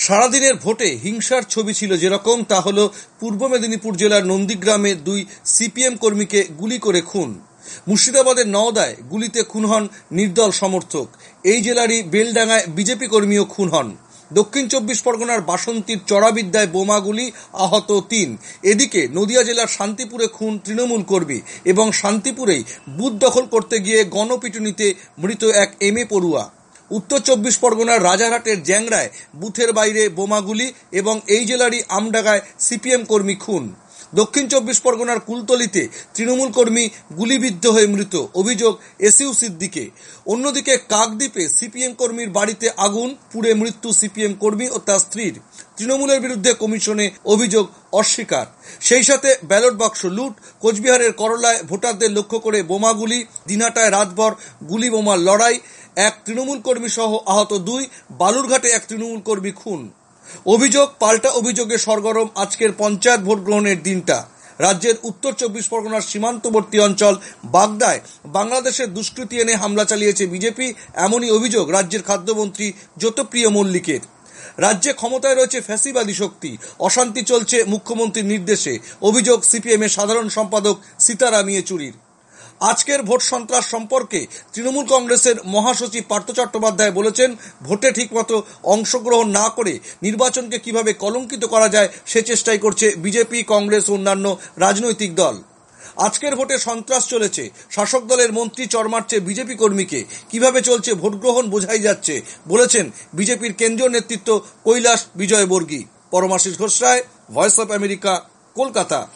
সারাদিনের ভোটে হিংসার ছবি ছিল যেরকম, তা হল পূর্ব মেদিনীপুর জেলার নন্দীগ্রামে 2 সিপিএম কর্মীকে গুলি করে খুন। মুর্শিদাবাদের নওদায় গুলিতে খুন হন নির্দল সমর্থক। এই জেলারই বেলডাঙ্গায় বিজেপি কর্মীও খুন হন। দক্ষিণ 24 পরগনার বাসন্তীর চড়াবিদ্যায় বোমাগুলি, আহত 3। এদিকে নদিয়া জেলার শান্তিপুরে খুন তৃণমূল কর্মী এবং শান্তিপুরেই বুথ দখল করতে গিয়ে গণপিটুনিতে মৃত এক এমএ পড়ুয়া। উত্তর 24 পরগনার রাজারহাটের জ্যাংরায় বুথের বাইরে বোমাগুলি এবং এই জেলারই আমডাঙ্গায় সিপিএম কর্মী খুন। দক্ষিণ 24 পরগনার কুলতলিতে তৃণমূল কর্মী গুলিবিদ্ধ হয়ে মৃত, অভিযোগ এসইউ সিদ্দিকে। অন্যদিকে কাকদ্বীপে সিপিএম কর্মীর বাড়িতে আগুন, পুড়ে মৃত্যু সিপিএম কর্মী ও তার স্ত্রীর। তৃণমূলের বিরুদ্ধে কমিশনে অভিযোগ অস্বীকার। সেই সাথে ব্যালট বাক্স লুট, কোচবিহারের করলায় ভোটারদের লক্ষ্য করে বোমাগুলি, দিনহাটায় রাতভর গুলি বোমার লড়াই, এক তৃণমূল কর্মী সহ আহত 2, বালুরঘাটে এক তৃণমূল কর্মী খুন। অভিযোগ পাল্টা অভিযোগে সরগরম আজকের পঞ্চায়েত ভোট গ্রহণের দিনটা। রাজ্যের উত্তর 24 পরগনার সীমান্তবর্তী অঞ্চল বাগদায় বাংলাদেশের দুষ্কৃতী এনে হামলা চালিয়েছে বিজেপি, এমনই অভিযোগ রাজ্যের খাদ্যমন্ত্রী জ্যোতিপ্রিয় মল্লিকের। রাজ্যে ক্ষমতায় রয়েছে ফ্যাসিবাদী শক্তি, অশান্তি চলছে মুখ্যমন্ত্রীর নির্দেশে, অভিযোগ সিপিএমের সাধারণ সম্পাদক সীতারাম ইয়েচুরির। আজকের ভোট সন্ত্রাস সম্পর্কে তৃণমূল কংগ্রেসের মহাসচিব পার্থ চট্টোপাধ্যায় বলেছেন, ভোটে ঠিকমতো অংশগ্রহণ না করে নির্বাচনকে কিভাবে কলঙ্কিত করা যায় সে চেষ্টাই করছে বিজেপি, কংগ্রেস ও অন্যান্য রাজনৈতিক দল। আজকের ভোটে সন্ত্রাস চলেছে, শাসক দলের মন্ত্রী চড় মারছে বিজেপি কর্মীকে, কিভাবে চলছে ভোট গ্রহণ বোঝাই যাচ্ছে, বলেছেন বিজেপির কেন্দ্রীয় নেতৃত্ব কৈলাস বিজয়বর্গী। Paramashis Ghosh Roy, voice of America, Kolkata.